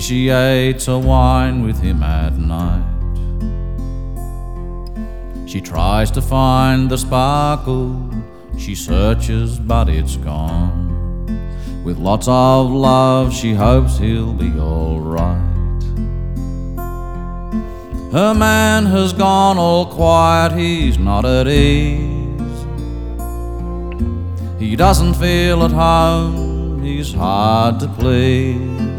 Negotiates a wine with him at night. She tries to find the sparkle, she searches but it's gone. With lots of love she hopes he'll be alright. Her man has gone all quiet, he's not at ease. He doesn't feel at home, he's hard to please.